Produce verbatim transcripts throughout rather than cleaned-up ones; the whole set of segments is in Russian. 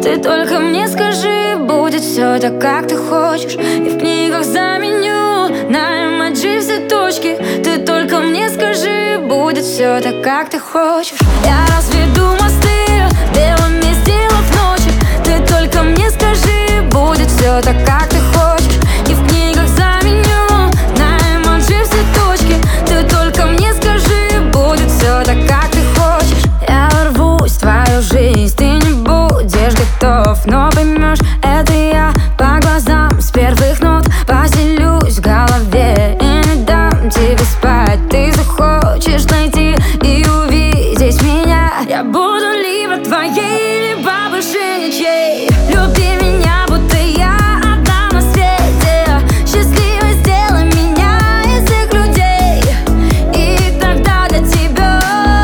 Ты только мне скажи, будет все так, как ты хочешь. И в книгах заменю на эмоджи все точки. Ты только мне скажи, будет все так, как ты хочешь. Я разведу мосты в белом месте в ночи. Ты только мне скажи, будет все так, как ты хочешь. И в книгах заменю на эмоджи все точки. Ты только мне скажи, будет все так, как ты хочешь. Я ворвусь в твою жизнь, ты не будешь готов, но поймешь, это я по глазам с первых нот. Поселюсь в голове и не дам тебе спать. Ты захочешь найти и увидеть меня. Я буду либо твоей, либо больше ничьей. Люби меня, будто я одна на свете. Счастливой сделай меня из всех людей, и тогда для тебя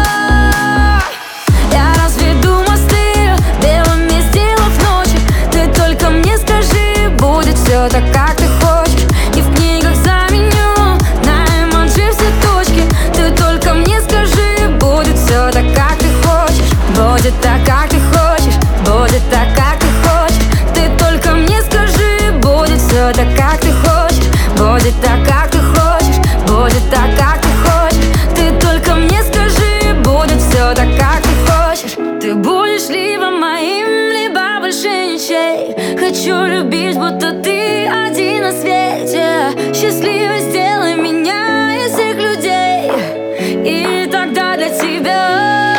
я разведу мосты в белом месте в ночи. Ты только мне скажи, будет все так, как ты хочешь. И в книгах заменю на эмоджи все точки. Ты только мне скажи, будет все так, как ты хочешь. Будет так, как ты хочешь. Будет так, как ты хочешь. Ты только мне скажи, будет все так, как ты хочешь. Будет так, как ты хочешь. Будет так, как ты хочешь. Ты только мне скажи, будет все так, как ты хочешь. Ты будешь либо моим, либо больше ничей. Хочу любить, будто ты один на свете. Счастливой сделай меня из всех людей, и тогда для тебя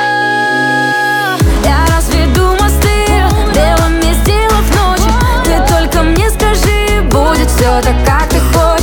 я разведу мосты в белом месте в ночи. Ты только мне скажи, будет все так, как ты хочешь.